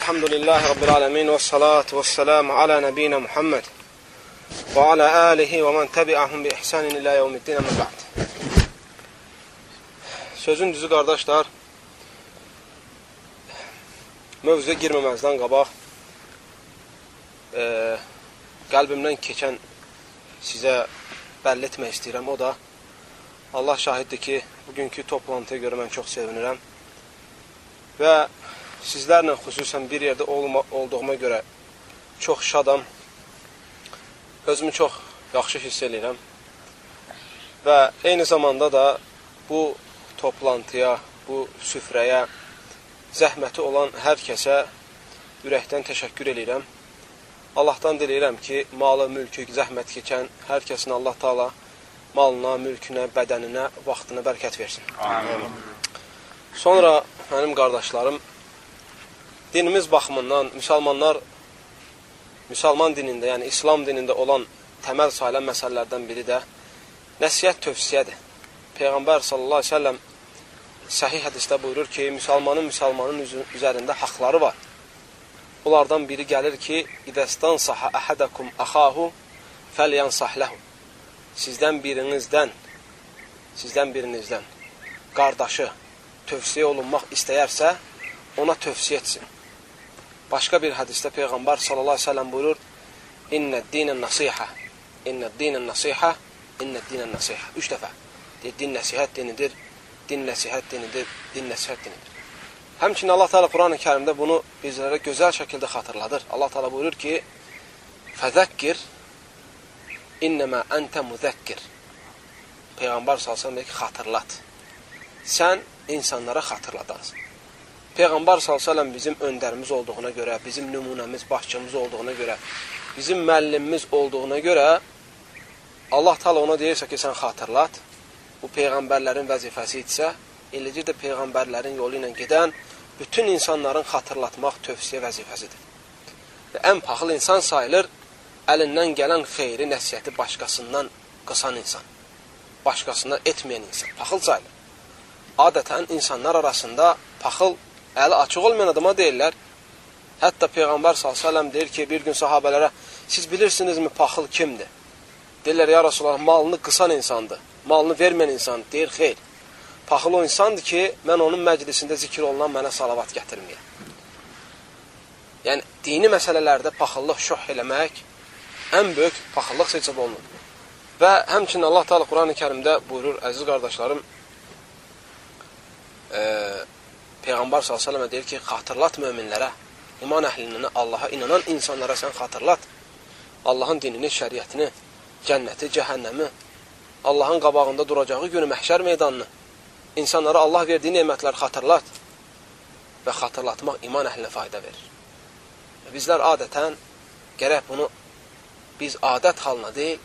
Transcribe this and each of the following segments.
Elhamdülillahi Rabbil alemin ve salatu ve selamu ala nebina Muhammed ve ala alihi ve men tebi'ahum bi ihsanin ila yevmiddin əmə ba'd. Sözün düzü qardaşlar, mövzuya girməməzdən qabaq qəlbimdən keçən sizə bəlli etmək istəyirəm. O da Allah şahiddir ki, bugünkü toplantıya görə mən çox sevinirəm və sizlərlə xüsusən bir yerdə olduğuma görə çox şadam, özümü çox yaxşı hiss edirəm və eyni zamanda da bu toplantıya, bu süfrəyə zəhməti olan hər kəsə ürəkdən təşəkkür edirəm. Allahdan diləyirəm ki, malı, mülkü, zəhmət keçən hər kəsin Allah Taala malına, mülkünə, bədəninə, vaxtına bərəkət versin. Amin. Sonra mənim qardaşlarım, dinimiz baxımından müsəlman dinində, yəni İslam dinində olan təməl sayılan məsələlərdən biri də nəsihət tövsiyədir. Peyğəmbər sallallahu əleyhi və səlləm səhih hədisdə buyurur ki, müsəlmanın üzərində haqları var. Onlardan biri gəlir ki, İdəstansaha əhədəkum əxahu fəlyansah ləhu. Sizdən birinizdən qardaşı tövsiyə olunmaq istəyərsə, ona tövsiyə etsin. Başqa bir hədisdə Peyğəmbər sallallahu əleyhi və səlləm buyurur: "İnnəd-dinən nəsihə, İnnəd-dinən nəsihə, İnnəd-dinən nəsihə." 3 dəfə. Din nəsihət dinidir, din nəsihət dinidir, din nəsihət dinidir. Həmçinin Allah Teala Quran-ı Kərimdə bunu bizlərə gözəl şəkildə xatırladır. Allah Teala buyurur ki: "Fəzəkkir innəmə əntə müzəkkir." Peyğəmbər sallallahu əleyhi və səlləm deyir ki, xatırlat. Sən insanlara xatırladansın. Peyğəmbər s.ə.v bizim öndərimiz olduğuna görə, bizim nümunəmiz, başçımız olduğuna görə, bizim müəllimimiz olduğuna görə Allah Taala ona deyirsə ki, sən xatırlat, bu Peyğəmbərlərin vəzifəsi idisə, eləcə də Peyğəmbərlərin yolu ilə gedən bütün insanların xatırlatmaq tövsiyə vəzifəsidir. Və ən paxıl insan sayılır, əlindən gələn xeyri, nəsiyyəti başqasından qısan insan, başqasından etməyən insan, paxıl sayılır. Adətən insanlar arasında paxıl, əli açıq olmayan adama deyirlər. Hətta Peyğəmbər s.ə.v deyir ki, bir gün sahabələrə, siz bilirsinizmi paxıl kimdir? Deyirlər, ya Rasulullah, malını qısan insandır, malını verməyən insandır. Deyir, xeyr, paxıl o insandır ki, mən onun məclisində zikr olunan mənə salavat gətirməyə. Yəni, dini məsələlərdə paxıllıq şoh eləmək ən böyük paxıllıq hesab olunur. Və həmçinin Allah Teala Quran-ı Kərimdə buyurur, əziz qardaşlarım, Peyğəmbər s.ə.v deyir ki, xatırlat möminlərə, iman əhlinə, Allaha inanan insanlara sən xatırlat. Allahın dinini, şəriətini, cənnəti, cəhənnəmi, Allahın qabağında duracağı günü, məhşər meydanını, insanlara Allah verdiyi nemətləri xatırlat və xatırlatmaq iman əhlinə fayda verir. Bizlər adətən gərək bunu biz adət halına deyil,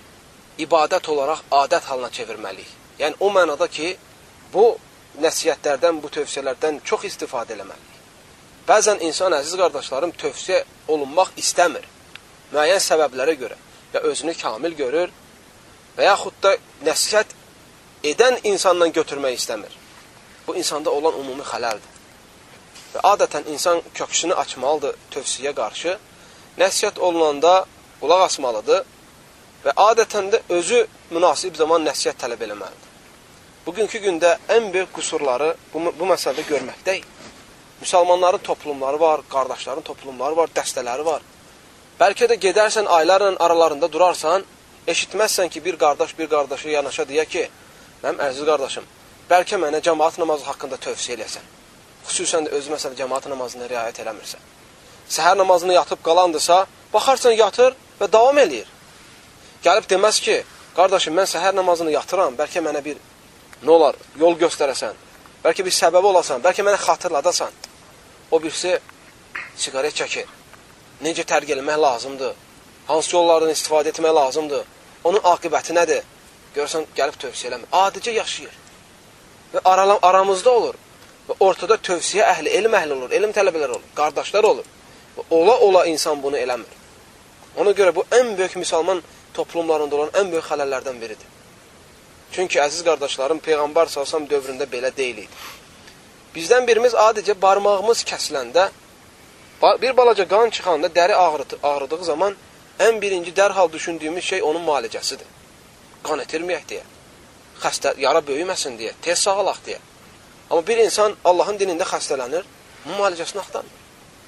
ibadət olaraq adət halına çevirməliyik. Yəni o mənada ki, bu nəsiyyətlərdən, bu tövsiyələrdən çox istifadə eləməliyik. Bəzən insan, əziz qardaşlarım, tövsiyə olunmaq istəmir. Müəyyən səbəblərə görə ya özünü kamil görür və yaxud da nəsiyyət edən insandan götürmək istəmir. Bu insanda olan ümumi xələldir. Və adətən insan köksünü açmalıdır tövsiyə qarşı, nəsiyyət olunanda qulaq asmalıdır və adətən də özü münasib zaman nəsiyyət tələb eləməlidir. Bugünkü gündə ən böyük qüsurları bu məsələdə görməkdəyik. Müsəlmanların toplumları var, qardaşların toplumları var, dəstələri var. Bəlkə də gedərsən, aylarla aralarında durarsan, eşitməzsən ki, bir qardaş bir qardaşı yanaşa deyə ki, mənim əziz qardaşım, bəlkə mənə cəmaat namazı haqqında tövsiyə eləsən. Xüsusən də özü məsələ cəmaat namazına riayət eləmirsən. Səhər namazını yatıb qalandırsa, baxarsan yatır və davam eləyir. Gəlib deməz ki, qardaşım, mən səhər namazını yatıram, bəlkə mənə bir nə olar, yol göstərəsən, bəlkə bir səbəbi olasan, bəlkə mənə xatırladasan. O birisi siqaret çəkir. Necə tərk eləmək lazımdır? Hansı yollardan istifadə etmək lazımdır? Onun aqibəti nədir? Görürsən, gəlib tövsiyə eləmir. Adicə yaşayır. Və aramızda olur. Və ortada tövsiyə əhli, elm əhli olur, elm tələbələri olur, qardaşlar olur. Və ola insan bunu eləmir. Ona görə bu ən böyük müsəlman toplumlarında olan ən böyük xələllərdən biridir. Çünki əziz qardaşlarım, Peyğəmbər s.ə.v dövründə belə deyil idi. Bizdən birimiz adicə barmağımız kəsiləndə Bir balaca qan çıxanda, dəri ağrıdığı zaman ən birinci dərhal düşündüyümüz şey onun müalicəsidir. Qan itirməyək deyə, yara böyüməsin deyə, tez sağalaq deyə. Amma bir insan Allahın dinində xəstələnir, müalicəsini axtarmır.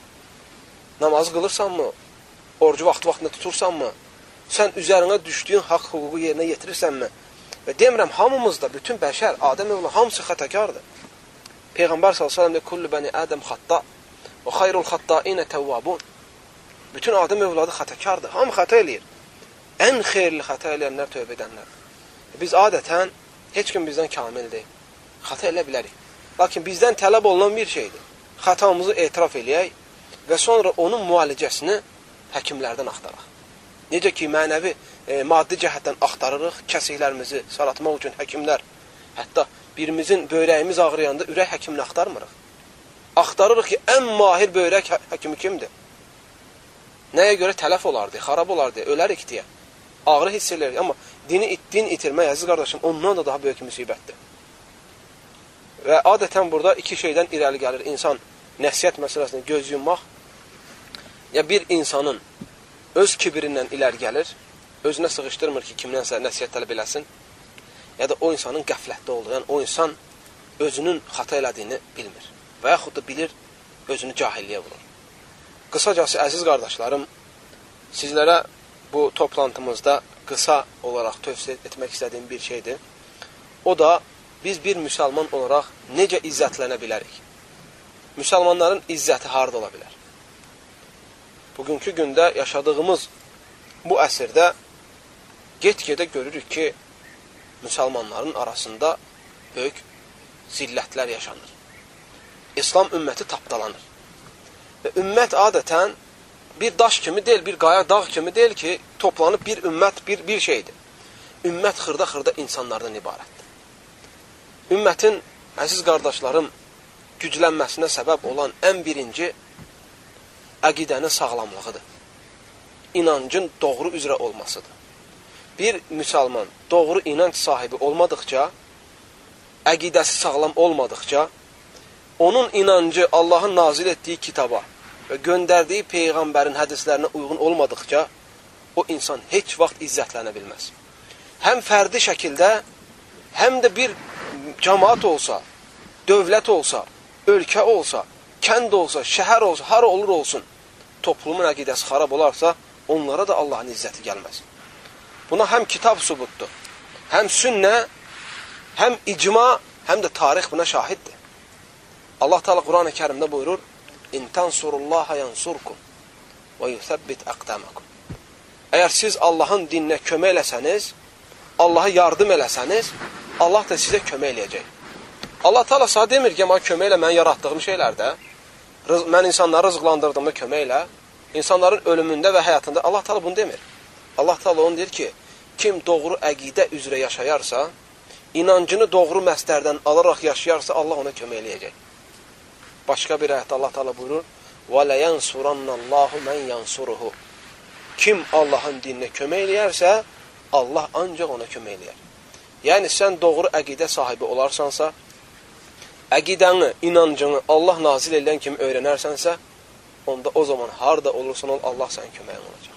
Namazı qılırsanmı, orucu vaxtında tutursanmı, sən üzərinə düşdüyün haqq hüququ yerinə yetirirsənmi? Və demirəm, hamımızda, bütün bəşər, Adəm övladı, hamısı xətəkardır. Peyğəmbər s.ə.v. Kullu bəni Ədəm xatta və xayrul xattainə təvvabun. Bütün Adəm övladı xətəkardır, hamı xətə eləyir. Ən xeyirli xətə eləyənlər tövbə edənlər. Biz adətən, heç kim bizdən kamil deyil. Xətə elə bilərik. Lakin bizdən tələb olunan bir şeydir. Xətamızı etiraf eləyək və sonra onun müalicəsini həkimlərdən axtaraq. Necə ki, mənəvi, maddi cəhətdən axtarırıq, kəsiklərimizi salatmaq üçün həkimlər. Hətta birimizin böyrəyimiz ağrıyanda ürək həkimini axtarmırıq. Axtarırıq ki, ən mahir böyrək həkimi kimdir? Nəyə görə tələf olardı, xarab olardı, ölərik deyə. Ağrı hiss edirik. Amma din itirmək, əziz qardaşım, ondan da daha böyük müsibətdir. Və adətən burada iki şeydən irəli gəlir. İnsan nəsiyyət məsələsində göz yummaq, ya bir insanın öz kibirindən iləri gəlir, özünə sığışdırmır ki, kimdənsə nəsiyyət tələb eləsin, ya da o insanın qəflətdə olur. Yəni, o insan özünün xata elədiyini bilmir və yaxud da bilir, özünü cahilliyə vurur. Qısacası, əziz qardaşlarım, sizlərə bu toplantımızda qısa olaraq tövsiyə etmək istədiyim bir şeydir. O da, biz bir müsəlman olaraq necə izzətlənə bilərik? Müsəlmanların izzəti harada ola bilər? Bugünkü gündə yaşadığımız bu əsrdə get-gedə görürük ki, müsəlmanların arasında böyük zillətlər yaşanır. İslam ümməti tapdalanır. Və ümmət adətən bir daş kimi deyil, bir qaya dağ kimi deyil ki, toplanıb bir ümmət, bir şeydir. Ümmət xırda-xırda insanlardan ibarətdir. Ümmətin, əziz qardaşlarım, güclənməsinə səbəb olan ən birinci əqidənin sağlamlığıdır. İnancın doğru üzrə olmasıdır. Bir müsəlman doğru inanc sahibi olmadıqca, əqidəsi sağlam olmadıqca, onun inancı Allahın nazil etdiyi kitaba və göndərdiyi Peyğəmbərin hədislərinə uyğun olmadıqca, o insan heç vaxt izzətlənə bilməz. Həm fərdi şəkildə, həm də bir cəmaat olsa, dövlət olsa, ölkə olsa, kənd olsa, şəhər olsa, hara olur olsun, toplumun əqidəsi xarab olarsa, onlara da Allahın izzəti gəlməz. Buna həm kitab sübutdur, həm sünnə, həm icma, həm də tarix buna şahiddir. Allah Teala Quran-ı Kərimdə buyurur, İn tansurullaha yansurkum və yuthabbit aqdamakum. Əgər siz Allahın dininə kömək eləsəniz, Allaha yardım eləsəniz, Allah da sizə kömək eləyəcək. Allah Teala sağ demir ki, kömək elə mən yaratdığım şeylərdə, mən insanları rızıqlandırdığımda kömək elə, insanların ölümündə və həyatında Allah Teala bunu demir. Allah Teala onu deyir ki, kim doğru əqidə üzrə yaşayarsa, inancını doğru məsdərdən alaraq yaşayarsa, Allah ona kömək eləyəcək. Başqa bir ayətdə Allah Teala buyurur, وَلَيَنْسُرَنَّ اللّٰهُ مَنْ يَنْسُرُهُ. Kim Allahın dininə kömək eləyərsə, Allah ancaq ona kömək eləyər. Yəni, sən doğru əqidə sahibi olarsansa, əqidəni, inancını Allah nazil edən kimi öyrənərsənsə, onda o zaman harada olursan ol, Allah sənin köməyin olacaq.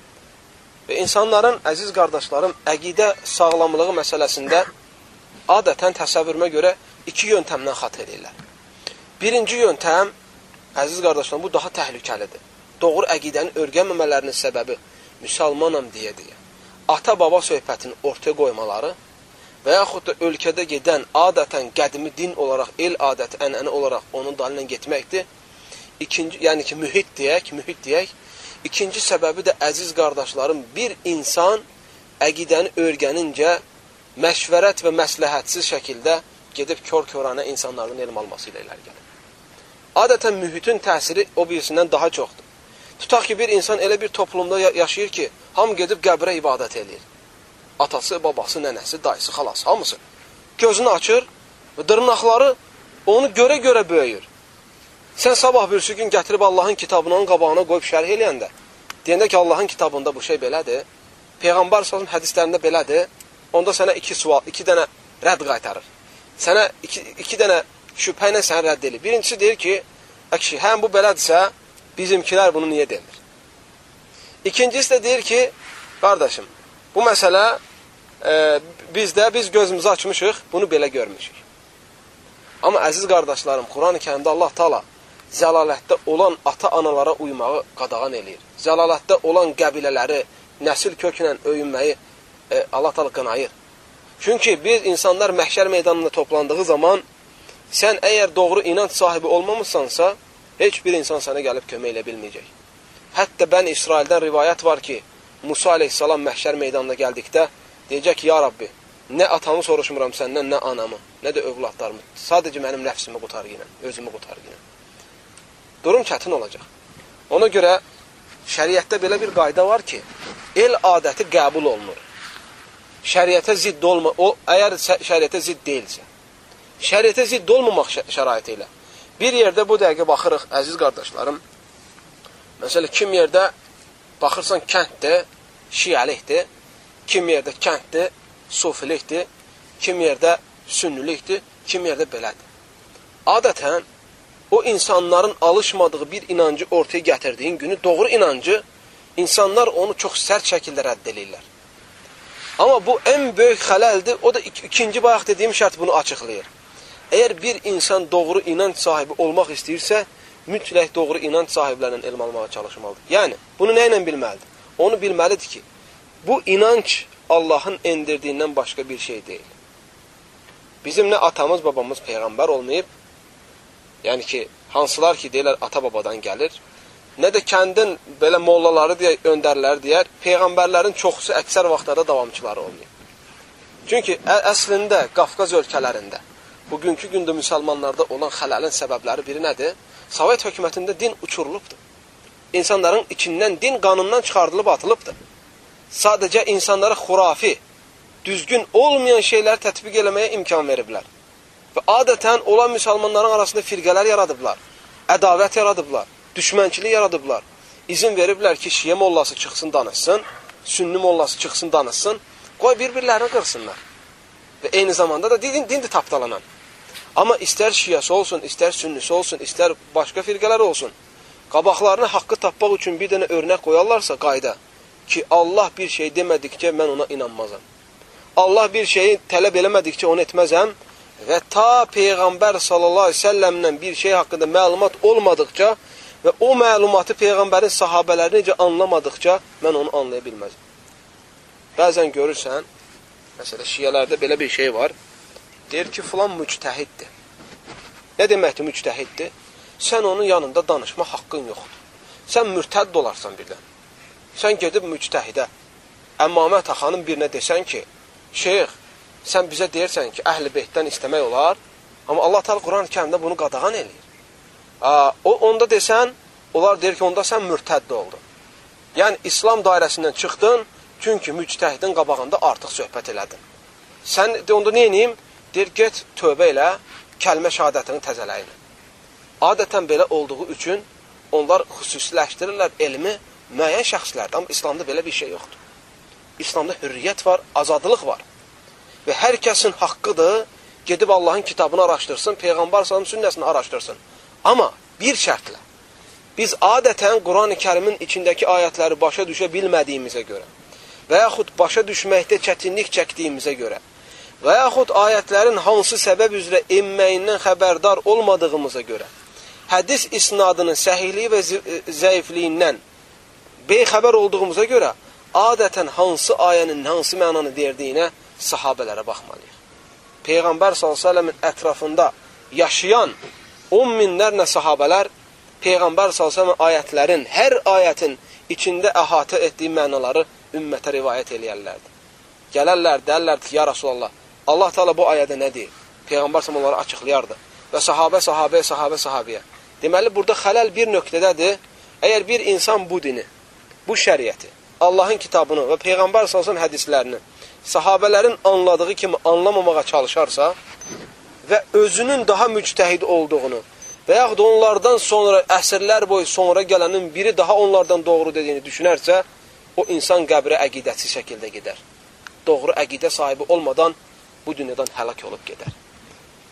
Və insanların, əziz qardaşlarım, əqidə sağlamlığı məsələsində adətən təsəvvürümə görə iki yöntəmdən xat edirlər. Birinci yöntəm, əziz qardaşlarım, bu daha təhlükəlidir. Doğru əqidəni öyrənməmələrinin səbəbi müsəlmanam deyə. Ata-baba söhbətini ortaya qoymaları və yaxud da ölkədə gedən adətən qədimi din olaraq, el adəti, ənənə olaraq onun dalıyla getməkdir. Yəni ki, mühit deyək. İkinci səbəbi də, əziz qardaşlarım, bir insan əqidəni öyrənincə məşvərət və məsləhətsiz şəkildə gedib kör-körənə insanlardan elm alması ilə iləri gəlir. Adətən mühitin təsiri o birisindən daha çoxdur. Tutaq ki, bir insan elə bir toplumda yaşayır ki, hamı gedib qəbrə ibadət edir. Atası, babası, nənəsi, dayısı, xalası, hamısı. Gözünü açır və dırnaqları onu görə-görə böyüyür. Sən sabah birisi gün gətirib Allahın kitabını onun qabağına qoyub şərh eləyəndə, deyəndə ki, Allahın kitabında bu şey belədir, Peyğəmbər s.ə.v hədislərində belədir, onda sənə iki dənə rədd qaytarır. Sənə iki dənə şübhə ilə səni rədd edir. Birincisi deyir ki, həm bu belədirsə, bizimkilər bunu niyə demir? İkincisi də deyir ki, qardaşım, bu məsələ biz gözümüzü açmışıq, bunu belə görmüşük. Amma əziz qardaşlarım, Quran-ı Kərimdə Allah Taala zəlalətdə olan ata-analara uymağı qadağan eləyir. Zəlalətdə olan qəbilələri, nəsil köklə öyünməyi Allah Taala qınayır. Çünki biz insanlar məhşər meydanında toplandığı zaman sən əgər doğru inanc sahibi olmamışsansa, heç bir insan sənə gəlib kömək elə bilməyəcək. Hətta Bəni İsraildən rivayət var ki, Musa aleyhissalam məhşər meydanına gəldikdə deyəcək ki, ya Rabbi, nə atamı soruşmuram səndən, nə anamı, nə də övladlarımı. Sadəcə mənim nəfsimi qutar yenə, özümü qutar yenə. Durum çətin olacaq. Ona görə şəriətdə belə bir qayda var ki, el adəti qəbul olunur. Şəriətə zidd olma, o əgər şəriətə zidd deyilsə. Şəriətə zidd olmamaq şəraiti ilə. Bir yerdə bu dəqiqə baxırıq, əziz qardaşlarım. Məsələn, kim yerdə baxırsan kənddir, şiəlikdir, kim yerdə kənddir, sufilikdir, kim yerdə sünnilikdir, kim yerdə belədir. Adətən, o insanların alışmadığı bir inancı ortaya gətirdiyin günü, doğru inancı, insanlar onu çox sərt şəkildə rədd edirlər. Amma bu ən böyük xələldir, o da ikinci bayaq dediyim şərt bunu açıqlayır. Əgər bir insan doğru inanc sahibi olmaq istəyirsə, mütləq doğru inanc sahiblərindən elm almağa çalışmalıdır. Yəni, bunu nə ilə bilməlidir? Onu bilməlidir ki, bu inanc Allahın endirdiyindən başqa bir şey deyil. Bizim nə atamız, babamız peyğəmbər olmayıb, yəni ki, hansılar ki, deyirlər, ata-babadan gəlir, nə də kəndin belə mollaları deyə, öndərləri deyər, peyğəmbərlərin çoxusu əksər vaxtlarda davamçıları olmayıb. Çünki əslində Qafqaz ölkələrində, bugünkü gündə müsəlmanlarda olan xələlin səbəbləri biri nədir? Sovet hökumətində din uçurulubdur. İnsanların içindən din qanundan çıxardılıb atılıbdır. Sadəcə insanlara xurafi, düzgün olmayan şeyləri tətbiq eləməyə imkan veriblər. Və adətən olan müsəlmanların arasında firqələr yaradıblar, ədavət yaradıblar, düşmənçilik yaradıblar. İzin veriblər ki, şiə mollası çıxsın danışsın, sünni mollası çıxsın danışsın, qoy bir-birlərini qırsınlar. Və eyni zamanda da dindir tapdalanan. Amma istər şiəsi olsun, istər sünnisi olsun, istər başqa firqələr olsun, qabaqlarına haqqı tapmaq üçün bir dənə örnək qoyarlarsa qayda ki, Allah bir şey demədikcə mən ona inanmazam. Allah bir şeyi tələb eləmədikcə onu etməzəm və ta Peyğəmbər sallallahu aleyhi ve səlləmdən bir şey haqqında məlumat olmadıqca və o məlumatı Peyğəmbərin sahabələri necə anlamadıqca mən onu anlaya bilməzəm. Bəzən görürsən, məsələn, şiələrdə belə bir şey var, deyir ki, filan müctəhiddir. Nə deməkdir müctəhiddir? Sən onun yanında danışma haqqın yoxdur. Sən mürtədd olarsan birdən. Sən gedib müctəhidə, Əmmamə Taxanın birinə desən ki, şeyx, sən bizə deyirsən ki, əhl-i beytdən istəmək olar, amma Allah Teala Quran-ı Kərimdə bunu qadağan eləyir. Onda desən, onlar deyir ki, onda sən mürtədd oldun. Yəni, İslam dairəsindən çıxdın, çünki müctəhidin qabağında artıq söhbət elədin. Sən onda nə edeyim? Deyir, get tövbə elə, kəlmə şəhadətini təzələyin. Adətən belə olduğu üçün onlar xüsusiləşdirirlər elmi müəyyən şəxslərdir. Amma İslamda belə bir şey yoxdur. İslamda hürriyyət var, azadlıq var. Və hər kəsin haqqıdır, gedib Allahın kitabını araşdırsın, Peyğəmbər sallallahu sünnəsini araşdırsın. Amma bir şərtlə, biz adətən Quran-ı Kərimin içindəki ayətləri başa düşə bilmədiyimizə görə və yaxud başa düşməkdə çətinlik çəkdiyimizə görə və yaxud ayətlərin hansı səbəb üzrə enməyindən xəbərdar olmadığımıza görə, hədis isnadının səhihliyi və zəifliyindən beyxəbər olduğumuza görə, adətən hansı ayənin hansı mənanı verdiyinə sahabələrə baxmalıyıq. Peyğəmbər s.ə.v-in ətrafında yaşayan 10 minlərlə sahabələr Peyğəmbər s.ə.v ayətlərin, hər ayətin içində əhatə etdiyi mənaları ümmətə rivayət eləyərlərdi. Gələrlər, dərlərdi ki, ya Rasulallah, Allah Teala bu ayədə nə deyir? Peyğəmbər s.ə.v onları açıqlayardı və sahabəyə. Deməli, burada xələl bir nöqtədədir. Əgər bir insan bu dini, bu şəriəti, Allahın kitabını və Peyğəmbər s.ə.v hədislərini sahabələrin anladığı kimi anlamamağa çalışarsa və özünün daha müctəhid olduğunu və yaxud onlardan sonra, əsrlər boyu sonra gələnin biri daha onlardan doğru dediyini düşünərsə, o insan qəbrə əqidətsiz şəkildə gedər. Doğru əqidə sahibi olmadan bu dünyadan həlak olub gedər.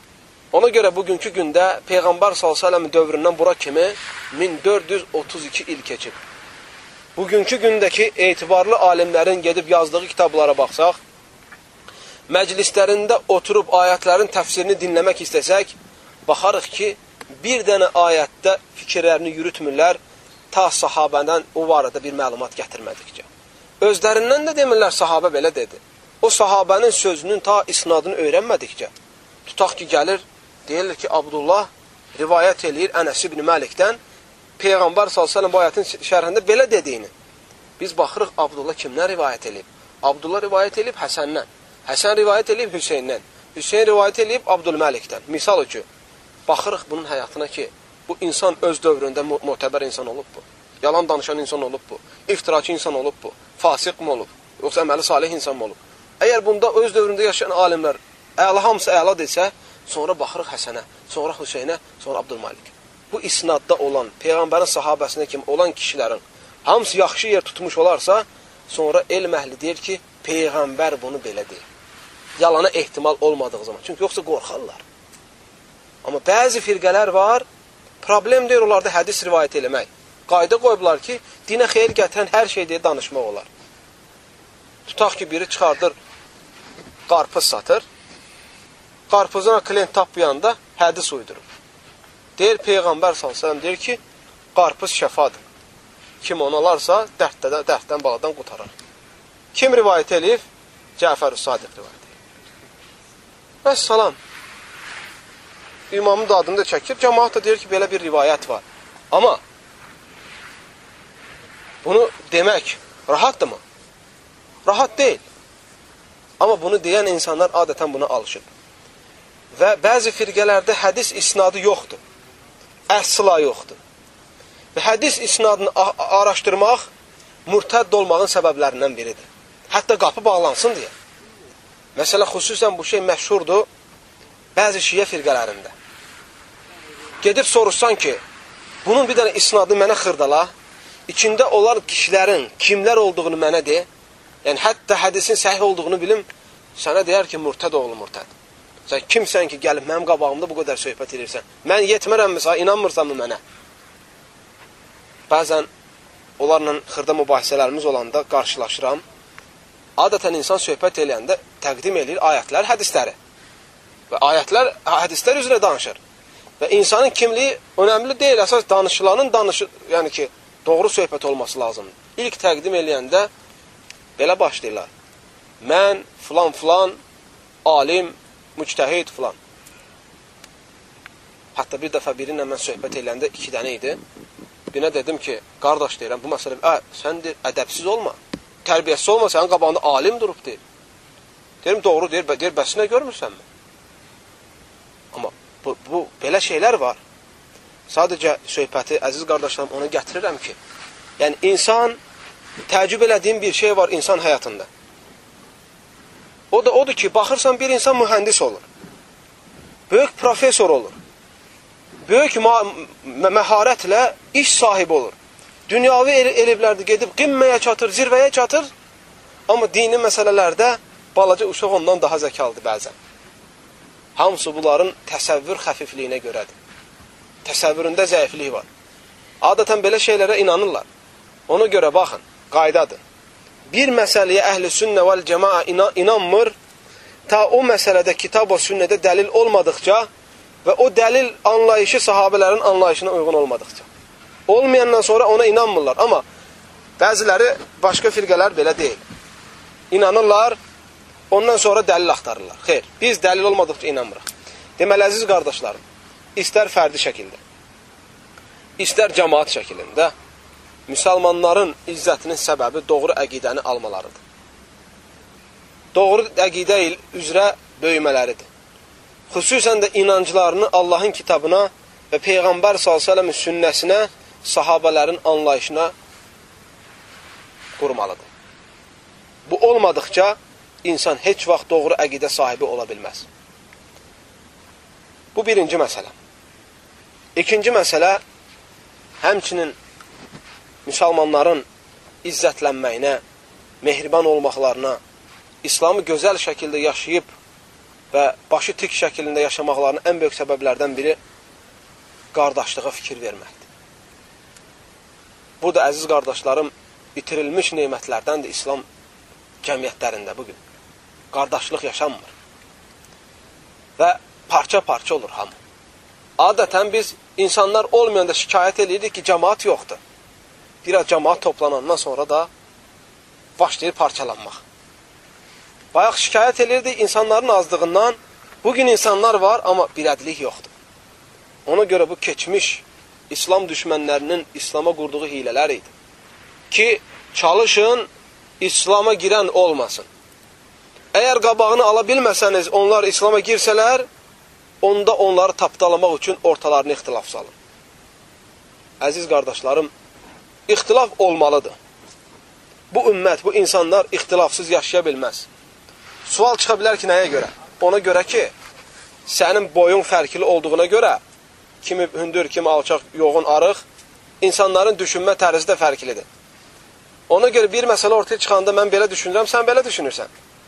Ona görə bugünkü gündə Peyğəmbər s.ə.v dövründən bura kimi 1432 il keçib. Bugünkü gündəki etibarlı alimlərin gedib yazdığı kitablara baxsaq, məclislərində oturub ayətlərin təfsirini dinləmək istəsək, baxarıq ki, bir dənə ayətdə fikirlərini yürütmürlər, ta sahabədən o barədə bir məlumat gətirmədikcə. Özlərindən də demirlər, sahabə belə dedi. O sahabənin sözünün ta isnadını öyrənmədikcə. Tutaq ki, gəlir, deyirlər ki, Abdullah rivayət eləyir Ənəs ibn Məlikdən, Peyğəmbər s.ə.v bu ayətin şərhində belə dediyini. Biz baxırıq, Abdullah kimdən rivayət eləyib? Abdullah rivayət eləyib Həsəndən. Həsən rivayət eləyib Hüseyndən. Hüseyn rivayət eləyib Abdülməlikdən. Misal ki, baxırıq bunun həyatına ki, bu insan öz dövründə mötəbər insan olub bu. Yalan danışan insan olub bu. İftiracı insan olub bu. Fasiq mı olub? Yoxsa əməli salih insan mı olub? Əgər bunda öz dövründə yaşayan alimlər hamısı əla desə, sonra baxırıq Həsənə, sonra Hüseynə, sonra Abdülməlik. Bu isnadda olan, Peyğəmbərin sahabəsinə kimi olan kişilərin hamısı yaxşı yer tutmuş olarsa, sonra elm əhli deyir ki, Peyğəmbər bunu belə deyir. Yalana ehtimal olmadığı zaman. Çünki yoxsa qorxarlar. Amma bəzi firqələr var, problem deyir onlarda hədis rivayət eləmək. Qayda qoyublar ki, dinə xeyir gətirən hər şey deyə danışmaq olar. Tutaq ki, biri çıxardır, qarpız satır. Qarpızına klient tapmayanda hədis uydurur. Deyir, Peyğəmbər s.ə.v deyir ki, qarpız şəfadır. Kim onu alarsa, dərddən baladan qutarar. Kim rivayət eləyib? Cəfər-ü Sadiq rivayət eləyib. Vəssalam. İmamın da adını da çəkir. Cəmaat da deyir ki, belə bir rivayət var. Amma bunu demək rahatdır mı? Rahat deyil. Amma bunu deyən insanlar adətən buna alışır. Və bəzi firqələrdə hədis isnadı yoxdur. Əsla yoxdur. Və hədis isnadını araşdırmaq mürtədd olmağın səbəblərindən biridir. Hətta qapı bağlansın deyə. Məsələn, xüsusən bu şey məşhurdur bəzi şiə firqələrində. Gedib soruşsan ki, bunun bir dənə isnadı mənə xırdala, içində onlar kişilərin kimlər olduğunu mənə de, yəni hətta hədisin səhih olduğunu bilim, sənə deyər ki, mürtəd oğlu mürtəd. Sən kimsən ki, gəlib mənim qabağımda bu qədər söhbət edirsən? Mən yetmərəm mi, inanmırsan mı mənə? Bəzən onlarla xırda mübahisələrimiz olanda qarşılaşıram. Adətən insan söhbət eləyəndə təqdim edir ayətlər, hədisləri. Və ayətlər, hədislər üzrə danışır. Və insanın kimliyi önəmli deyil, əsas danışılanın yəni ki, doğru söhbət olması lazımdır. İlk təqdim eləyəndə belə başlayırlar. Mən, filan, alim, müctəhid, filan. Hətta bir dəfə birinlə mən söhbət eləyəndə 2 dənə idi. Birine dedim ki, qardaş deyirəm, bu məsələ, sən deyir, ədəbsiz olma, tərbiyəsiz olma, sənin qabağında alim durub deyir. Deyirəm, doğru deyir, bəsinə görmürsən mi? Amma bu belə şeylər var. Sadəcə söhbəti, əziz qardaşlarım, ona gətirirəm ki, yəni insan, təəccüb elədiyim bir şey var insan həyatında. O da odur ki, baxırsan bir insan mühəndis olur, böyük profesor olur, böyük məharətlə iş sahibi olur. Dünyavi elmlərdə gedib qimməyə çatır, zirvəyə çatır, amma dini məsələlərdə balaca uşaq ondan daha zəkalıdır bəzən. Hamısı bunların təsəvvür xəfifliyinə görədir. Təsəvvüründə zəiflik var. Adətən belə şeylərə inanırlar. Ona görə baxın, qaydadır. Bir məsələyə əhl-i sünnə vəl cəmaa inanmır, ta o məsələdə kitab və sünnədə dəlil olmadıqca və o dəlil anlayışı sahabələrin anlayışına uyğun olmadıqca. Olmayandan sonra ona inanmırlar. Amma bəziləri, başqa firqələr belə deyil. İnanırlar, ondan sonra dəlil axtarırlar. Xeyr, biz dəlil olmadıqca inanmırıq. Deməli, əziz qardaşlarım, istər fərdi şəkildə, istər cəmaat şəkilində, müsəlmanların izzətinin səbəbi doğru əqidəni almalarıdır. Doğru əqidə üzrə böyümələridir. Xüsusən də inanclarını Allahın kitabına və Peyğəmbər s.ə.v-in sünnəsinə, sahabələrin anlayışına qurmalıdır. Bu olmadıqca insan heç vaxt doğru əqidə sahibi ola bilməz. Bu birinci məsələ. İkinci məsələ, həmçinin müsəlmanların izzətlənməyinə, mehriban olmaqlarına, İslamı gözəl şəkildə yaşayıb və başı tik şəklində yaşamaqlarının ən böyük səbəblərdən biri qardaşlığa fikir verməkdir. Bu da, əziz qardaşlarım, itirilmiş neymətlərdəndir İslam cəmiyyətlərində bugün. Qardaşlıq yaşanmır. Və parça-parça olur hamı. Adətən biz insanlar olmayanda şikayət edirdik ki, cəmaat yoxdur. Biraz cəmaat toplanandan sonra da başlayır parçalanmaq. Bayaq şikayət edirdik insanların azlığından, bugün insanlar var, amma birədlik yoxdur. Ona görə bu keçmiş İslam düşmənlərinin İslama qurduğu hilələr idi. Ki, çalışın, İslama girən olmasın. Əgər qabağını ala bilməsəniz, onlar İslama girsələr, onda onları tapdalamaq üçün ortalarını ixtilaf salın. Əziz qardaşlarım, ixtilaf olmalıdır. Bu ümmət, bu insanlar ixtilafsız yaşaya bilməz. Sual çıxa bilər ki, nəyə görə? Ona görə ki, sənin boyun fərqli olduğuna görə, kimi hündür, kimi alçaq, yoğun, arıq, insanların düşünmə tərzi də fərqlidir. Ona görə bir məsələ ortaya çıxanda mən belə düşünürəm, sən belə düşünürsən.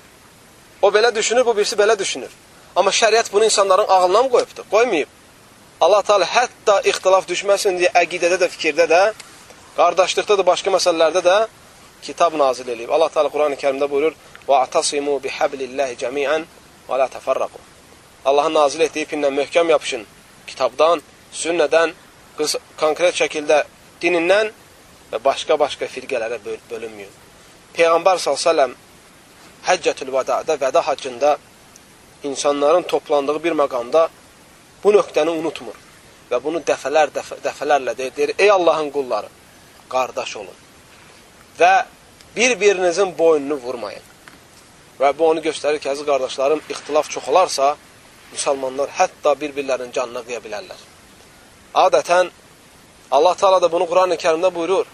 O belə düşünür, bu birisi belə düşünür. Amma şəriət bunu insanların ağlına mı qoyubdur? Qoymayıb. Allah Teala hətta ixtilaf düşməsin deyə əqidədə də, fikirdə də, qardaşlıqda da, başqa məsələlərdə də kitab nazil edib. Allah Teala Quran-ı Kərimdə buyurur: "Va'tasimu bihablillahi cemi'an və la tafarraqu." Allahın nazil etdiyi ipinlə möhkəm yapışın. Kitabdan, sünnədən, konkret şəkildə dinindən və başqa firqələrə bölünməyin. Peyğəmbər s.ə.v Həccətül Vədada, vəda haccında insanların toplandığı bir məqamda bu nöqtəni unutmur və bunu dəfələrlə deyir: "Ey Allahın qulları, qardaş olun və bir-birinizin boynunu vurmayın." Və bu onu göstərir ki, əziz qardaşlarım, ixtilaf çox olarsa, müsəlmanlar hətta bir-birlərinin canına qıya bilərlər. Adətən, Allah Teala da bunu Quran-ı Kərimdə buyurur: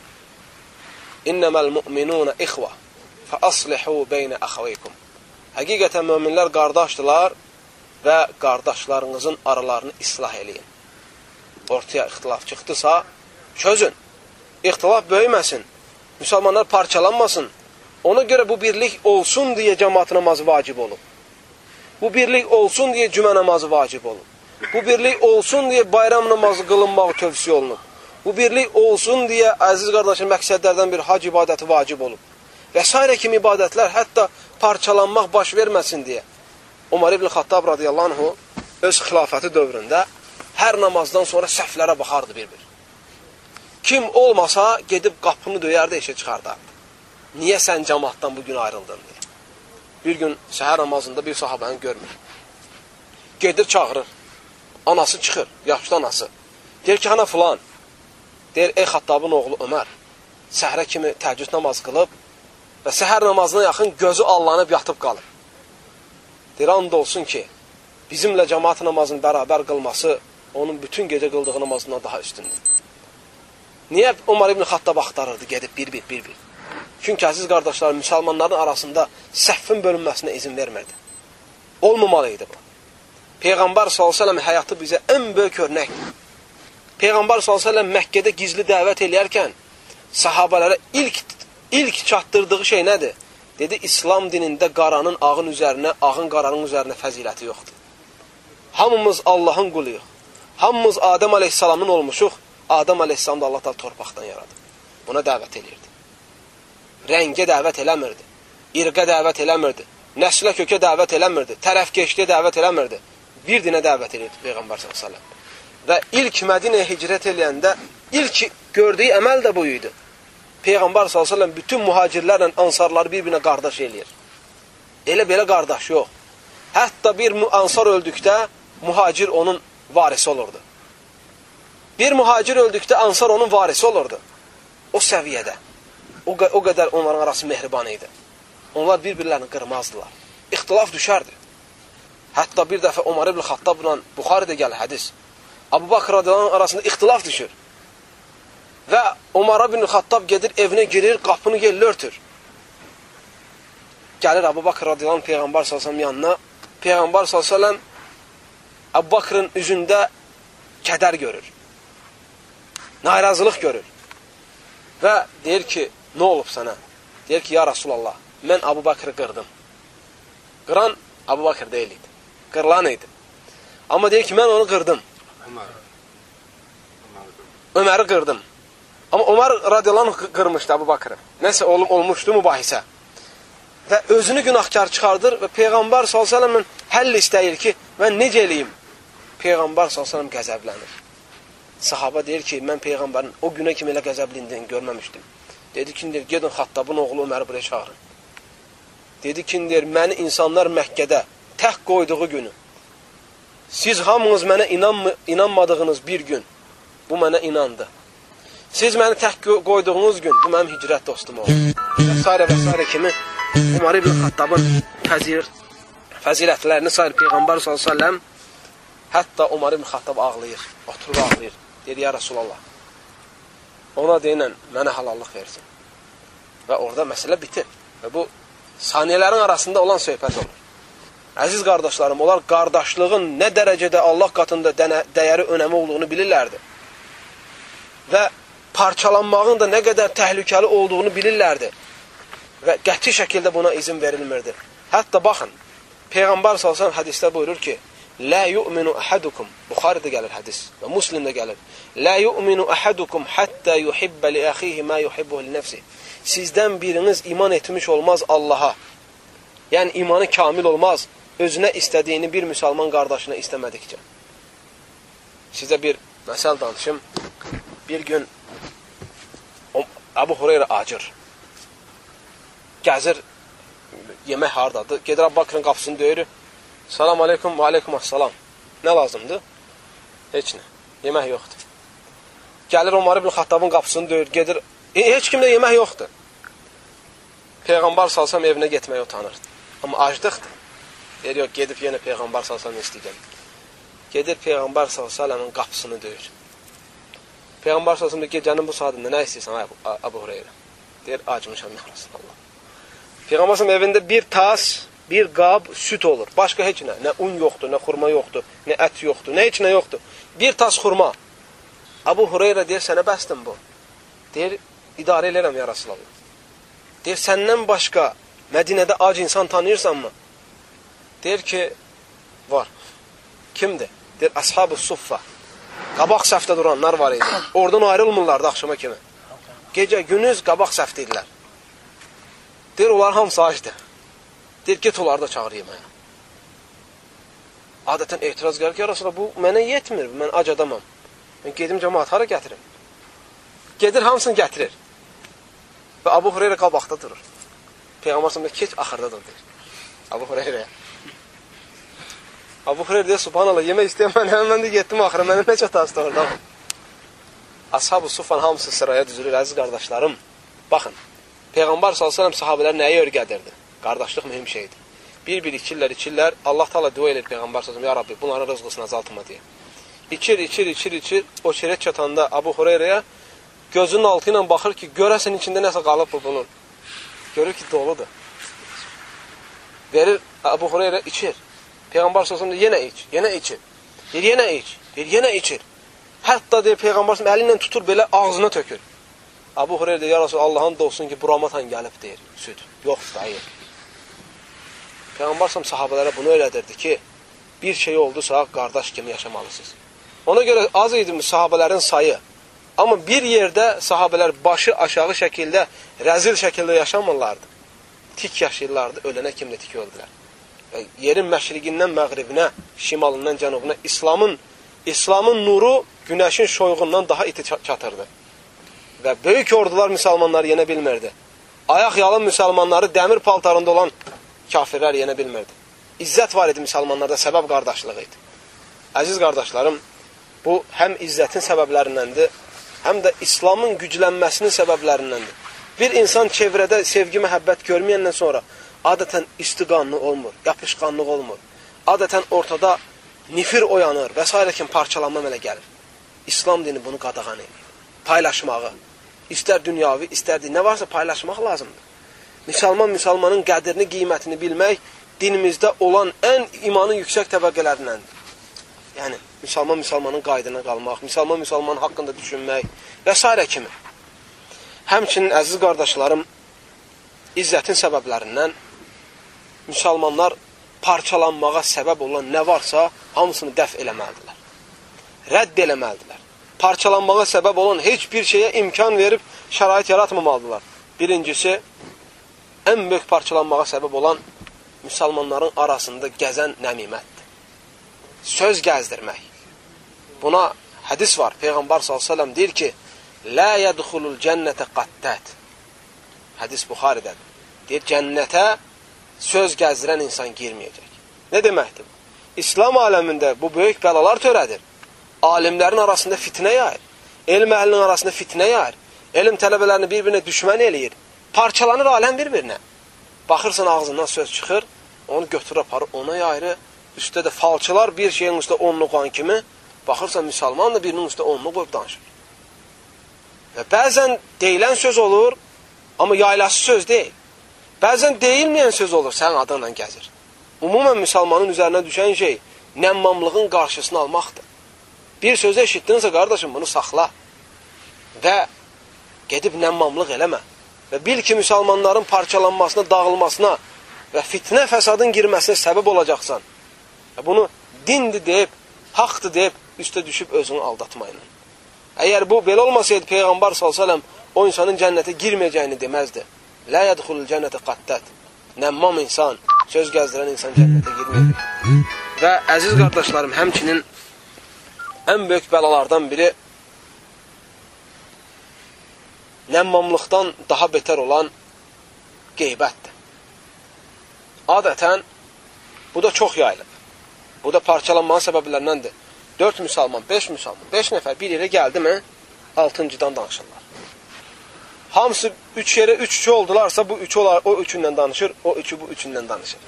"İnneməl mu'minun ixva fa aslihu beynə axavaykum." Həqiqətən möminlər qardaşdılar və qardaşlarınızın aralarını islah eləyin. Ortaya ixtilaf çıxdısa, çözün. İxtilaf böyüməsin. Müsəlmanlar parçalanmasın. Ona görə bu birlik olsun deyə cəmaat namazı vacib olub. Bu birlik olsun deyə cümə namazı vacib olub. Bu birlik olsun deyə bayram namazı qılınmağı tövsiyə olunub. Bu birlik olsun deyə, əziz qardaşım, məqsədlərdən bir hac ibadəti vacib olub. Və s. kimi ibadətlər hətta parçalanmaq baş verməsin deyə. Umar ibn Xattab radiyallahu anhu öz xilafəti dövründə hər namazdan sonra səhvlərə baxardı bir-bir. Kim olmasa gedib qapını döyərdə işə çıxardardı. Niyə sən cəmaatdan bugün ayrıldın deyə. Bir gün səhər namazında bir sahabəni görmür. Gedir çağırır. Anası çıxır, yaşlı anası. Deyir ki, hana filan. Deyir, ey Xattabın oğlu Ömər, səhərə kimi təheccüd namaz qılıb və səhər namazına yaxın gözü allanıb yatıb qalır. Deyir, and olsun ki, bizimlə cəmaat namazını bərabər qılması onun bütün gecə qıldığı namazından daha üstündür. Niyə Umar ibn Xattab axtarırdı gedib bir-bir? Çünki əziz qardaşlar, müsəlmanların arasında səhvin bölünməsinə izin vermirdi. Olmamalıydı bu. Peyğəmbər s.ə.v həyatı bizə ən böyük örnəkdir. Peyğəmbər s.ə.v Məkkədə gizli dəvət eləyərkən sahabələrə ilk çatdırdığı şey nədir? Dedi, İslam dinində qaranın ağın üzərinə, ağın qaranın üzərinə fəziləti yoxdur. Hamımız Allahın quluyuq. Hamımız Adəm əleyhissalamın olmuşuq. Adəm əleyhissalam da Allah da torpaqdan yaradı. Buna dəvət eləyirdi. Rəngə dəvət eləmirdi. İrqə dəvət eləmirdi. Nəslə kökə dəvət eləmirdi. Tərəfkeşliyə dəvət eləmirdi. Bir dinə dəvət eləyirdi Peyğəmbər s.ə.v. Və ilk Mədinəyə hicrət eləyəndə ilk gördüyü əməl də bu idi. Peyğəmbər s.ə.v bütün mühacirlərlə ansarları bir-birinə qardaş eləyir. Elə-belə qardaş yox. Hətta bir ansar öldükdə mühacir onun varisi olurdu. Bir mühacir öldükdə ansar onun varisi olurdu. O səviyyədə. O qədər onların arası mehriban idi. Onlar bir-birlərini qırmazdılar. İxtilaf düşərdi. Hətta bir dəfə Umar ibn Xattabla Buxaridə gəlir hədis. Abu Bakr radiyallahu arasında ixtilaf düşür. Və Umar ibn Xattab gedir, evinə girir, qapını yerlə örtür. Gəlir Abu Bakr radiyallahu Peyğəmbər s.ə.v yanına. Peyğəmbər s.ə.v Abu Bakrın üzündə kədər görür. Narazılıq görür. Və deyir ki, nə olub sənə? Deyir ki, ya Rasulallah, mən Abu Bakrı qırdım. Qıran Abu Bakr deyil idi. qırılan idi. Amma deyir ki, mən onu qırdım. Öməri qırdım. Amma Ömər radiyallahu anh qırmışdı Əbu Bakrı. Nəsə olmuşdu mübahisə. Və özünü günahkar çıxardır və Peyğəmbər s.ə.v-in həll istəyir ki, mən necə eləyim? Peyğəmbər s.ə.v qəzəblənir. Sahaba deyir ki, mən Peyğəmbərin o günə kimi elə qəzəblindiyini görməmişdim. Dedi ki, gedin Xattabın oğlu Öməri buraya çağırın. Dedi ki, məni insanlar Məkkədə tək qoyduğu günü, siz hamınız mənə inanmadığınız bir gün, bu mənə inandı. Siz məni tək qoyduğunuz gün, bu mənim hicrət dostum oldu. Və s. kimi Ömər ibn Xattabın fəzilətlərini sayır Peyğəmbər s.ə.v. Hətta Ömər ibn Xattab ağlayır, oturub ağlayır. Deyir, ya Rasulallah, ona deyinən mənə halallıq versin. Və orada məsələ bitir. Və bu saniyələrin arasında olan söhbət olur. Əziz qardaşlarım, onlar qardaşlığın nə dərəcədə Allah qatında dəyəri, önəmi olduğunu bilirlərdi. Və parçalanmağın da nə qədər təhlükəli olduğunu bilirlərdi. Və qəti şəkildə buna izin verilmirdi. Hətta baxın, Peyğəmbər s.ə.v hədisdə buyurur ki, Lə yu'minu əhadukum, Buxaridə gəlir hədis və Müslimdə gəlir. Lə yu'minu əhadukum həttə yuhibbə li əxihi mə yuhibbuhu li nəfsi. Sizdən biriniz iman etmiş olmaz Allaha. Yəni imanı kamil olmaz, özünə istədiyini bir müsəlman qardaşına istəmədikcə. Sizə bir məsəl danışım. Bir gün Əbu Hüreyrə acır. Gəzir, yemək hardadır. Gedir Əbu Bakrın qapısını döyür. Salam aleykum və aleykum assalam. Nə lazımdır? Heç nə. Yemək yoxdur. Gəlir Ömər ibn Xattabın qapısını döyür. Gedir, heç kimdə yemək yoxdur. Peyğəmbər s.ə.v evinə getməyə utanır. Amma acdıqdır. Deyir, yox, gedib yenə Peyğəmbər s.ə.v istəyəcəm. Gedir Peyğəmbər s.ə.v-in qapısını döyür. Peyğəmbər s.ə.v gecənin bu saatında nə istəyirsən, Əbu Hüreyrə? Deyir, acmışam, ya Rasulallah. Peyğəmbər s.ə.v evində bir tas, bir qab süt olur. Başqa heç nə. Nə un yoxdur, nə xurma yoxdur, nə ət yoxdur, nə heç nə yoxdur. Bir tas xurma. Əbu Hüreyrə deyir, sənə bəsdir bu. Deyir, idarə elərəm, ya Rasulallah. Deyir, səndən başqa Mədinədə ac insan tanıyırsanmı? Deyir ki, var. Kimdir? Deyir, Ashab-ı Suffa. Qabaq səfdə duranlar var idi. Oradan ayrılmırlardı axşama kimi. Gecə, günüz qabaq səfdə idilər. Deyir, onlar hamısı acdır. Deyir, get onları da çağır yeməyə. Adətən etiraz gəlir ki, ya Rasulallah, bu mənə yetmir, mən ac adamam. Mən gedim cəmaat hara gətirim? Gedir, hamısını gətirir. Və Əbu Hüreyrə qabaqda durur. Peyğəmbər s.ə.v keç axırdadır, deyir. Əbu Hüreyrəyə. Əbu Hüreyrə deyir, subhanallah, yemək istəyəm, mən də getdim axıra, mənə nə çatasdı oradan. Ashab-ı Suffan hamısı sıraya düzülür, əziz qardaşlarım. Baxın, Peyğəmbər s.ə.v sahabələr nəyə örgədirdi? Qardaşlıq mühüm şeydir. Bir-bir içirlər. Allah Taala dua edir Peyğəmbər s.ə.v, ya Rabbi, bunların rızqısını azaltma deyə. İçir. O çörək çatanda Əbu Hüreyrəyə gözünün altı ilə baxır ki, görəsən içində nəsə qalıb bu bunun. Görür ki, doludur. Verir, Əbu Hüreyrə içir. Peyğəmbər s.ə.v yenə içir. Yenə içir. Hətta deyir, Peyğəmbər s.ə.v əli ilə tutur, belə ağzına tökür. Əbu Hüreyrə deyir, ya Rasul, Allah'ın da olsun ki, buramatan gəlib deyir, süt. Yox, dayır. Peyğəmbər s.ə.v sahabələrə bunu öyrədirdi ki, bir şey oldusa, qardaş kimi yaşamalısınız. Ona görə az idi sahabələrin sayı. Amma bir yerdə sahabələr başı aşağı şəkildə, rəzil şəkildə yaşamırlardı. Tik yaşayırlardı, ölənə kimi də tik öldülər. Yerin məşriqindən məğribinə, şimalından cənubuna İslamın nuru günəşin şoyğundan daha iti çatırdı. Və böyük ordular müsəlmanları yenə bilmirdi. Ayaq yalın müsəlmanları dəmir paltarında olan kafirlər yenə bilmirdi. İzzət var idi müsəlmanlarda, səbəb qardaşlığı idi. Əziz qardaşlarım, bu həm izzətin səbəblərindəndir, həm də İslamın güclənməsinin səbəblərindəndir. Bir insan çevrədə sevgi, məhəbbət görməyəndən sonra adətən istiqanlı olmur, yapışqanlıq olmur. Adətən ortada nifir oyanır və s. kimi parçalanma mələ gəlir. İslam dini bunu qadağan edir. Paylaşmağı, istər dünyavi, istər din, nə varsa paylaşmaq lazımdır. Müsəlmanın qədrini, qiymətini bilmək dinimizdə olan ən imanın yüksək təbəqələrindəndir. Yəni, müsəlmanın qaydına qalmaq, müsəlman haqqında düşünmək və s. kimi. Həmçinin, əziz qardaşlarım, izzətin səbəblərindən müsəlmanlar parçalanmağa səbəb olan nə varsa, hamısını dəf eləməlidirlər. Rədd eləməlidirlər. Parçalanmağa səbəb olan heç bir şeyə imkan verib şərait yaratmamalıdırlar. Birincisi, ən böyük parçalanmağa səbəb olan müsəlmanların arasında gəzən nəmimətdir. Söz gəzdirmək. Buna hədis var. Peyğəmbər s.ə.v deyir ki, Lə yədxulul cənnətə qattət. Hədis Buxaridədir. Deyir, cənnətə söz gəzdirən insan girməyəcək. Nə deməkdir bu? İslam aləmində bu böyük bəlalar törədir. Alimlərin arasında fitnə yayır. Elm əhlinin arasında fitnə yayır. Elm tələbələrini bir-birinə düşmən eləyir. Parçalanır aləm bir-birinə. Baxırsan ağzından söz çıxır, onu götürür aparır, ona yayır. Üstə də falçılar bir şeyin üstə onlu qoyan kimi, baxırsan müsəlman da birinin üstə onlu qoyub danışır. Və bəzən deyilən söz olur, amma yaylası söz deyil. Bəzən deyilməyən söz olur, sənin adınla gəzir. Umumən müsəlmanın üzərinə düşən şey nəmmamlığın qarşısını almaqdır. Bir sözü eşitdinsə, qardaşım, bunu saxla və gedib nəmmamlıq eləmə. Və bil ki, müsəlmanların parçalanmasına, dağılmasına və fitnə fəsadın girməsinə səbəb olacaqsan. Və bunu dindir deyib, haqdır deyib, üstə düşüb özünü aldatmayın. Əgər bu belə olmasaydı, Peyğəmbər s.ə.v o insanın cənnətə girməyəcəyini deməzdi. Lə yədxulul cənnətə qattət. Nəmmam insan, söz gəzdirən insan cənnətə girməyəcək. Və əziz qardaşlarım, həmçinin ən böyük bəlalardan biri nəmmamlıqdan daha betər olan qeybətdir. Adətən, bu da çox yayılıb. Bu da parçalanmanın səbəblərindəndir. 4 müsəlman, 5 müsəlman, 5 nəfər bir yerə gəldi mi, 6-cıdan danışırlar. Hamısı 3 yerə 3-2 oldularsa, bu 3 olar, o 3-ündən danışır, o 3-ü bu 3-ündən danışır.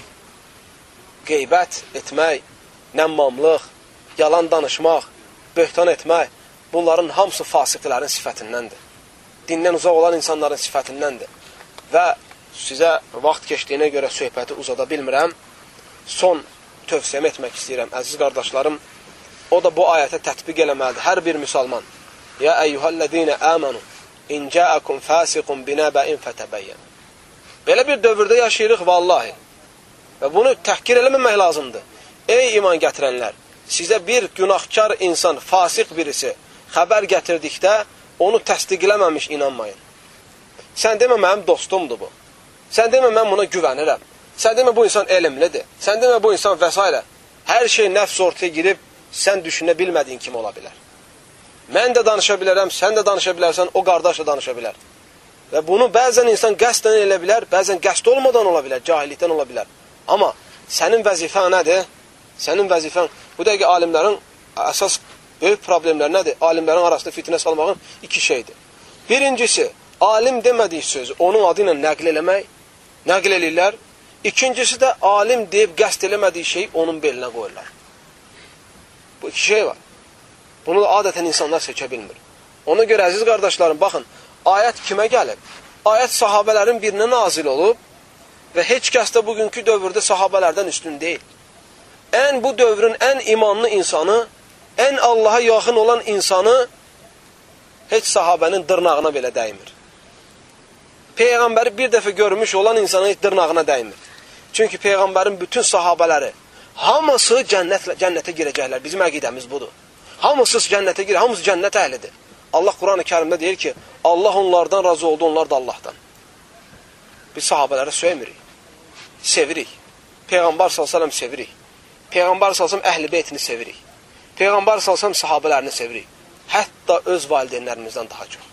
Qeybət etmək, nəmmamlıq, yalan danışmaq, böhtan etmək, bunların hamısı fasiqlərin sifətindəndir. Dindən uzaq olan insanların sifətindəndir. Və sizə vaxt keçdiyinə görə söhbəti uzada bilmirəm. Son tövsiyəm etmək istəyirəm, əziz qardaşlarım. O da bu ayətə tətbiq eləməlidir. Hər bir müsəlman. Ya əyyuhəl-ləzīnə əmənu, in cəəkum fəsiqun binəbəin fətəbəyyən. Belə bir dövrdə yaşayırıq vallahi. Və bunu təhqir eləməmək lazımdır. Ey iman gətirənlər, sizə bir günahkar insan, fasiq birisi xəbər gətirdikdə, onu təsdiqləməmiş inanmayın. Sən demə, mənim dostumdur bu. Sən demə, mən buna güvənirəm. Sən demə, bu insan elmlidir. Sən demə, bu insan və s. Hər şey nəfs ortaya girib, sən düşünə bilmədiyin kimi ola bilər. Mən də danışa bilərəm, sən də danışa bilərsən, o qardaş da danışa bilər. Və bunu bəzən insan qəsdən elə bilər, bəzən qəsd olmadan ola bilər, cahillikdən ola bilər. Amma sənin vəzifən nədir? Sənin vəzifən, bu dəqiqə alimlərin əsas böyük problemlər nədir? Alimlərin arasında fitnə salmağın 2 şeydir. Birincisi, alim demədiyi sözü onun adı ilə nəql eləmək, nəql eləyirlər. İkincisi də alim deyib qəsd eləmədiyi şeyi onun belinə qoyurlar. Bu 2 şey var. Bunu da adətən insanlar seçə bilmir. Ona görə əziz qardaşlarım, baxın, ayət kimə gəlib? Ayət sahabələrin birinə nazil olub və heç kəs də bugünkü dövrdə sahabələrdən üstün deyil. Bu dövrün ən imanlı insanı, ən Allaha yaxın olan insanı heç sahabənin dırnağına belə dəymir. Peyğəmbəri bir dəfə görmüş olan insana heç dırnağına dəymir. Çünki Peyğəmbərin bütün sahabələri, hamısı cənnətə girəcəklər. Bizim əqidəmiz budur. Hamısı cənnətə girir, hamısı cənnət əhlidir. Allah Quran-ı Kərimdə deyir ki, Allah onlardan razı oldu, onlar da Allahdan. Biz sahabələri söymirik, sevirik. Peyğəmbər s.ə.v sevirik. Peyğəmbər s.ə.v əhl-i beytini sevirik. Peyğəmbər s.ə.v sahabələrini sevirik. Hətta öz valideynlərimizdən daha çox.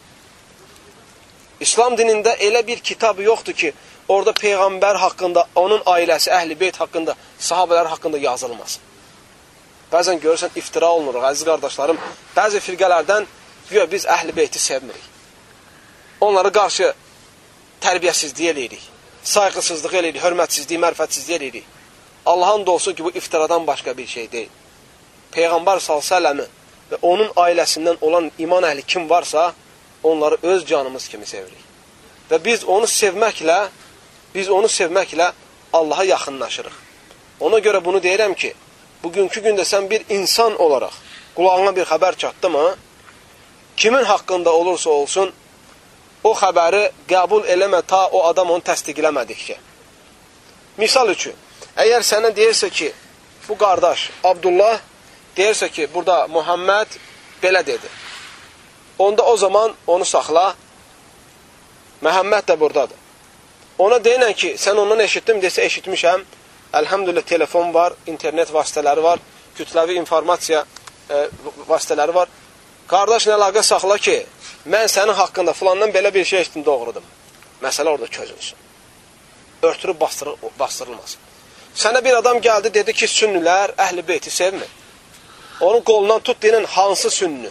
İslam dinində elə bir kitab yoxdur ki, orada Peyğəmbər haqqında, onun ailəsi, əhl-i beyt haqqında, sahabələr haqqında yazılmasın. Bəzən görürsən, iftira olunuruq, əziz qardaşlarım. Bəzi firqələrdən, biz əhl-i beyti sevmirik. Onları qarşı tərbiyəsizlik eləyirik, sayğısızlıq eləyirik, hörmətsizlik, mərfətsizlik eləyirik. Allah'ın da olsun ki, bu iftiradan başqa bir şey deyil. Peyğəmbər s.ə.v və onun ailəsindən olan iman əhli kim varsa, onları öz canımız kimi sevirik. Və biz onu sevməklə Allaha yaxınlaşırıq. Ona görə bunu deyirəm ki, bugünkü gündə sən bir insan olaraq qulağına bir xəbər çatdı mı, kimin haqqında olursa olsun, o xəbəri qəbul eləmə ta o adam onu təsdiqləmədikcə. Misal üçün, Əgər sənə deyirsə ki, bu qardaş Abdullah deyirsə ki, burada Muhammed belə dedi. Onda o zaman onu saxla. Məhəmməd də buradadır. Ona deyinən ki, sən ondan eşitdim, desə eşitmişəm. Əlhamdülillah telefon var, internet vasitələri var, kütləvi informasiya vasitələri var. Qardaş, nə əlaqə saxla ki, mən sənin haqqında filandan belə bir şey eşitdim, doğrudur. Məsələ orada çözülsün. Örtülüb bastırılmasın. Sənə bir adam gəldi, dedi ki, sünnülər əhl-i beyti sevmir. Onun qolundan tut deyilən hansı sünnü?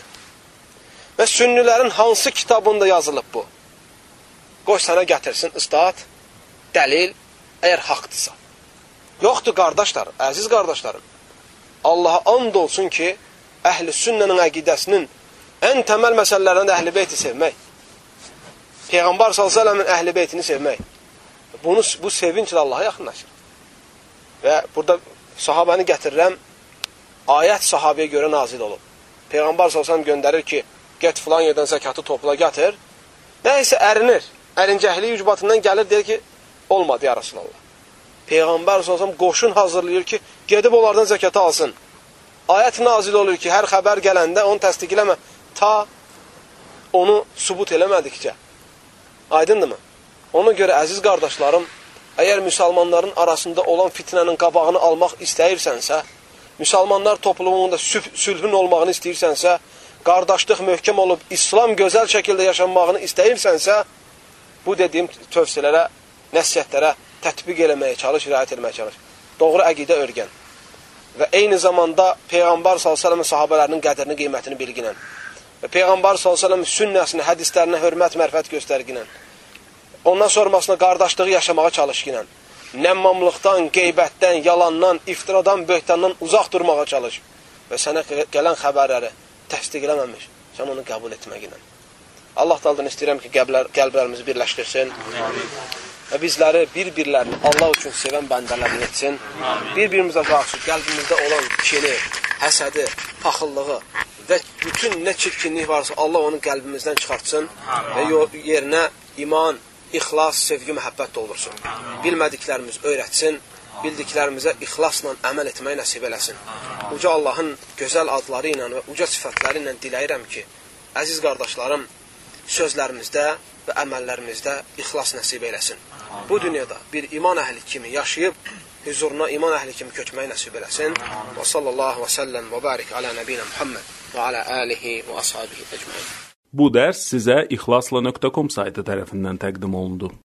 Və sünnülərin hansı kitabında yazılıb bu? Qoy sənə gətirsin istat, dəlil, əgər haqdırsa. Yoxdur qardaşlar, əziz qardaşlarım. Allaha and olsun ki, əhl-i sünnənin əqidəsinin ən təməl məsələlərindən əhl-i beyti sevmək. Peyğəmbər s.ə.v-in əhl-i beytini sevmək. Bu sevinclə Allaha yaxınlaşır. Və burada sahabəni gətirirəm, ayət sahabiyə görə nazil olub. Peyğəmbər s.ə.v göndərir ki, get filan yerdən zəkatı topla gətir. Nəysə ərinir. Ərincəkliyi ucbatından gəlir, deyir ki, olmadı ya Rasulallah. Peyğəmbər s.ə.v qoşun hazırlayır ki, gedib onlardan zəkatı alsın. Ayət nazil olur ki, hər xəbər gələndə onu təsdiqləmə, ta onu sübut eləmədikcə. Aydındırmı? Ona görə, əziz qardaşlarım, əgər müsəlmanların arasında olan fitnənin qabağını almaq istəyirsənsə, müsəlmanlar topluluğunda sülhün olmağını istəyirsənsə, qardaşlıq möhkəm olub, İslam gözəl şəkildə yaşanmağını istəyirsənsə, bu dediyim tövsiyələrə, nəsiyyətlərə tətbiq eləməyə çalış, riayət etməyə çalış. Doğru əqidə örgən. Və eyni zamanda Peyğəmbər s.ə.v sahabələrinin qədrini, qiymətini bilginən. Və Peyğəmbər s.ə.v sünnəsini, hədislərinə hörmət, mərfət göstərginən. Ondan sonrasında qardaşlığı yaşamağa çalışginən. Nəmmamlıqdan, qeybətdən, yalandan, iftiradan, böhtandan uzaq durmağa çalış. Və sənə gələn xəbərləri təsdiqləməmiş, sən onu qəbul etməginən. Allah daldan istəyirəm ki, qəlblərimizi birləşdirsin. Və bizləri bir-birlərini Allah üçün sevən bəndələrini etsin. Bir-birimizə qarşı qəlbimizdə olan kini, həsədi, paxıllığı və bütün nə çirkinlik varsa Allah onu qəlbimizdən çıxartsın və yerinə iman, ixlas, sevgi, məhəbbət doldursun. Bilmədiklərimiz öyrətsin, bildiklərimizə ixlasla əməl etməyi nəsib eləsin. Uca Allahın gözəl adları ilə və uca sifətləri ilə diləyirəm ki, əziz qardaşlarım, sözlərimizdə və əməllərimizdə ixlas nəsib eləsin. Bu dünyada bir iman əhli kimi yaşayıb, huzuruna iman əhli kimi köçməyi nəsib eləsin. Və sallallahu və səlləm və barik alə nəbiyyə Muhammed və alə alihi və ashabihi əcməin. Bu dərs sizə ixlasla.com saytı tərəfindən təqdim olundu.